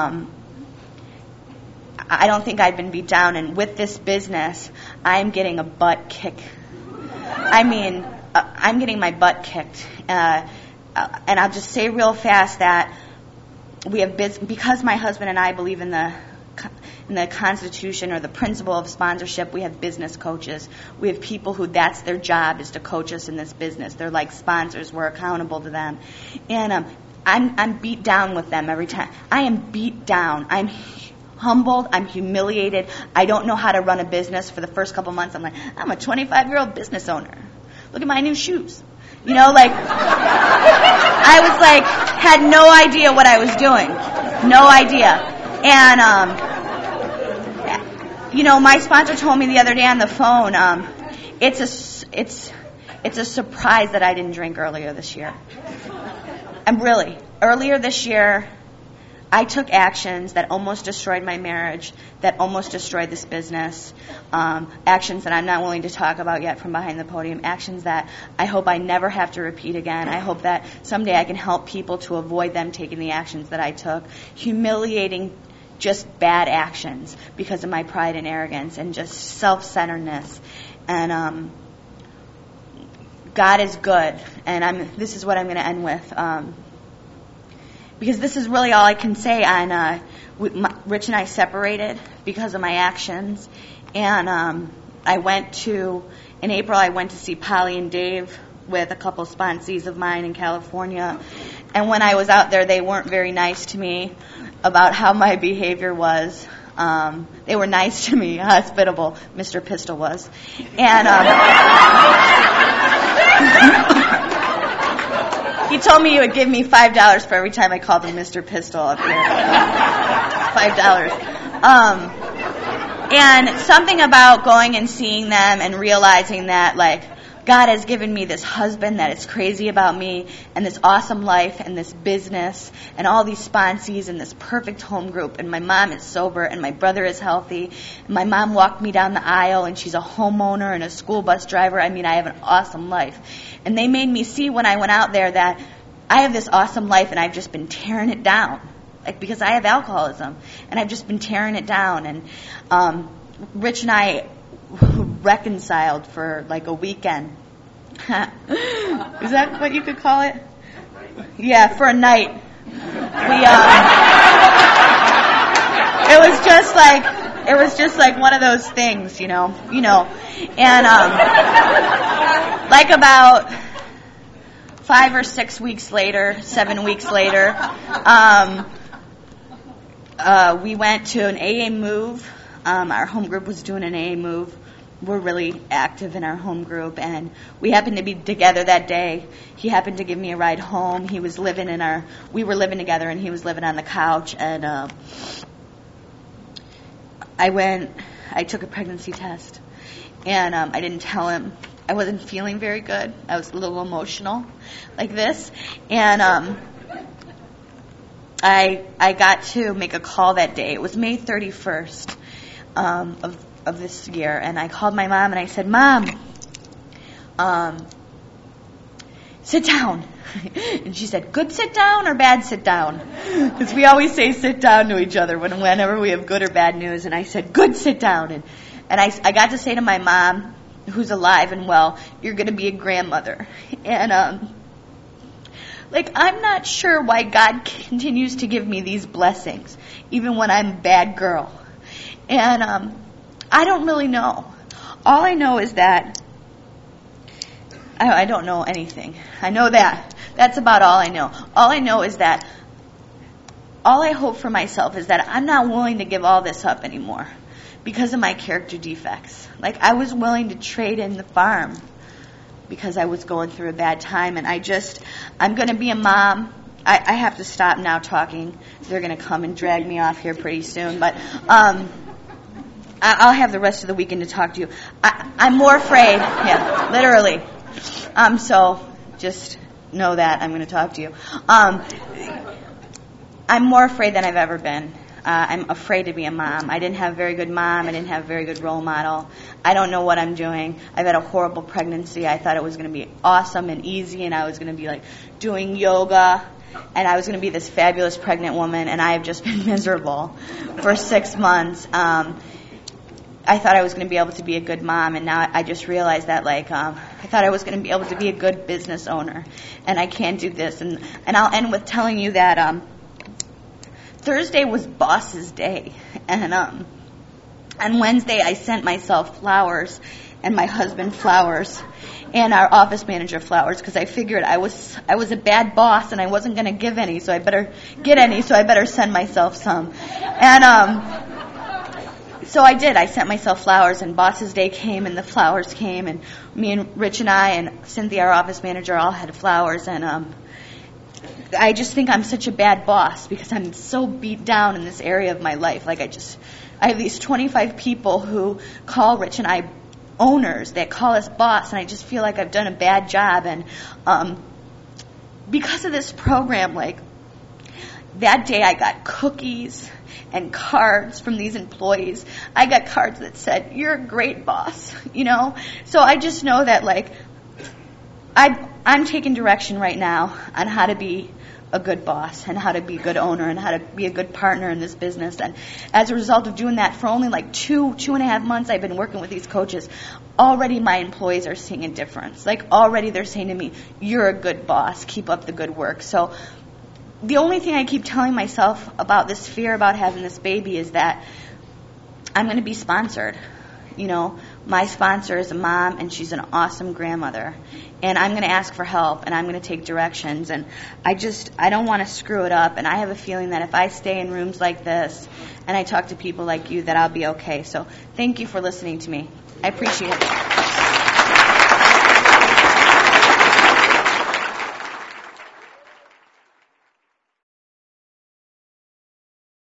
I don't think I've been beat down. And with this business, I'm getting a butt kick. I mean, I'm getting my butt kicked. And I'll just say real fast that we have because my husband and I believe in the Constitution or the principle of sponsorship. We have business coaches. We have people who that's their job, is to coach us in this business. They're like sponsors. We're accountable to them. And I'm beat down with them every time. I am beat down. I'm humbled. I'm humiliated. I don't know how to run a business. For the first couple months, I'm like, I'm a 25-year-old business owner. Look at my new shoes. You know, like, I was like, had no idea what I was doing. No idea. And, you know, my sponsor told me the other day on the phone, it's a surprise that I didn't drink earlier this year. And really, earlier this year, I took actions that almost destroyed my marriage, that almost destroyed this business, actions that I'm not willing to talk about yet from behind the podium, actions that I hope I never have to repeat again. I hope that someday I can help people to avoid them taking the actions that I took, humiliating, just bad actions because of my pride and arrogance and just self-centeredness. And God is good, and this is what I'm going to end with. Because this is really all I can say on Rich and I separated because of my actions. And in April, I went to see Polly and Dave with a couple sponsees of mine in California. And when I was out there, they weren't very nice to me about how my behavior was. They were nice to me, hospitable. Mr. Pistol was. And he told me he would give me $5 for every time I called him Mr. Pistol up here. $5. And something about going and seeing them and realizing that, like, God has given me this husband that is crazy about me, and this awesome life, and this business, and all these sponsees, and this perfect home group, and my mom is sober, and my brother is healthy, and my mom walked me down the aisle, and she's a homeowner and a school bus driver. I mean, I have an awesome life. And they made me see when I went out there that I have this awesome life, and I've just been tearing it down, like, because I have alcoholism, and I've just been tearing it down. And Rich and I reconciled for like a weekend. Is that what you could call it? Yeah, for a night. It was just like one of those things, you know. And like about 5 or 6 weeks later, 7 weeks later, we went to an AA move. Our home group was doing an AA move. We're really active in our home group, and we happened to be together that day. He happened to give me a ride home. We were living together, and he was living on the couch, and I took a pregnancy test, and I didn't tell him. I wasn't feeling very good. I was a little emotional, like this, and I got to make a call that day. It was May 31st of this year, and I called my mom and I said, Mom, sit down. And she said, good sit down or bad sit down? Because we always say sit down to each other whenever we have good or bad news. And I said, good sit down. And I got to say to my mom, who's alive and well, you're going to be a grandmother. And I'm not sure why God continues to give me these blessings, even when I'm a bad girl. And I don't really know. All I know is that I don't know anything. I know that. That's about all I know. All I know is that all I hope for myself is that I'm not willing to give all this up anymore because of my character defects. Like, I was willing to trade in the farm because I was going through a bad time, and I'm going to be a mom. I have to stop now talking. They're going to come and drag me off here pretty soon, but I'll have the rest of the weekend to talk to you. I'm more afraid, yeah, literally. So just know that I'm going to talk to you. I'm more afraid than I've ever been. I'm afraid to be a mom. I didn't have a very good mom. I didn't have a very good role model. I don't know what I'm doing. I've had a horrible pregnancy. I thought it was going to be awesome and easy, and I was going to be like doing yoga, and I was going to be this fabulous pregnant woman, and I have just been miserable for 6 months. I thought I was going to be able to be a good mom, and now I just realized that, like, I thought I was going to be able to be a good business owner, and I can't do this. And I'll end with telling you that Thursday was boss's day, and on Wednesday I sent myself flowers and my husband flowers and our office manager flowers because I figured I was a bad boss and I wasn't going to give any, so I better get any, so I better send myself some. And so I did. I sent myself flowers, and Boss's Day came, and the flowers came, and me and Rich and I and Cynthia, our office manager, all had flowers, and I just think I'm such a bad boss because I'm so beat down in this area of my life. Like, I have these 25 people who call Rich and I owners, that call us boss, and I just feel like I've done a bad job. And because of this program, like, that day I got cookies and cards from these employees. I got cards that said, "You're a great boss," you know? So I just know that, like, I'm taking direction right now on how to be a good boss and how to be a good owner and how to be a good partner in this business. And as a result of doing that for only like two and a half months I've been working with these coaches, already my employees are seeing a difference. Like, already they're saying to me, "You're a good boss. Keep up the good work." So the only thing I keep telling myself about this fear about having this baby is that I'm going to be sponsored. You know, my sponsor is a mom, and she's an awesome grandmother. And I'm going to ask for help, and I'm going to take directions. And I don't want to screw it up. And I have a feeling that if I stay in rooms like this and I talk to people like you, that I'll be okay. So thank you for listening to me. I appreciate it.